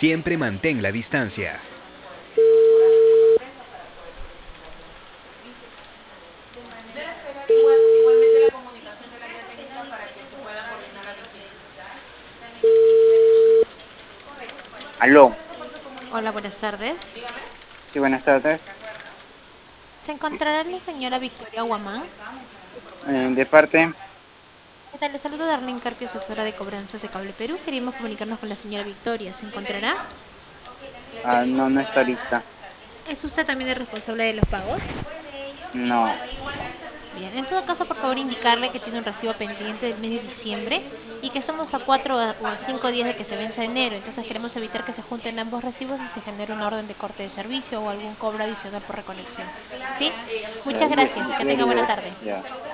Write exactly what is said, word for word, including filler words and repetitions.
Siempre mantén la distancia. Aló, Hola, buenas tardes. sí, buenas tardes. ¿Se encontrará la señora Victoria Guamán? Eh, de parte, ¿Qué tal? Le saludo Darlene Carpio, asesora de cobranzas de Cable Perú. Queríamos comunicarnos con la señora Victoria. ¿Se encontrará? ah, no, no está ahorita. ¿Es usted también el responsable de los pagos? No, Bien, en todo caso, por favor, indicarle que tiene un recibo pendiente del mes de diciembre y que estamos a cuatro o a cinco días de que se venza enero. Entonces queremos evitar que se junten ambos recibos y se genere una orden de corte de servicio o algún cobro adicional por reconexión. ¿Sí? ya, Muchas ya, gracias y que ya tenga le buena doy, tarde. ya.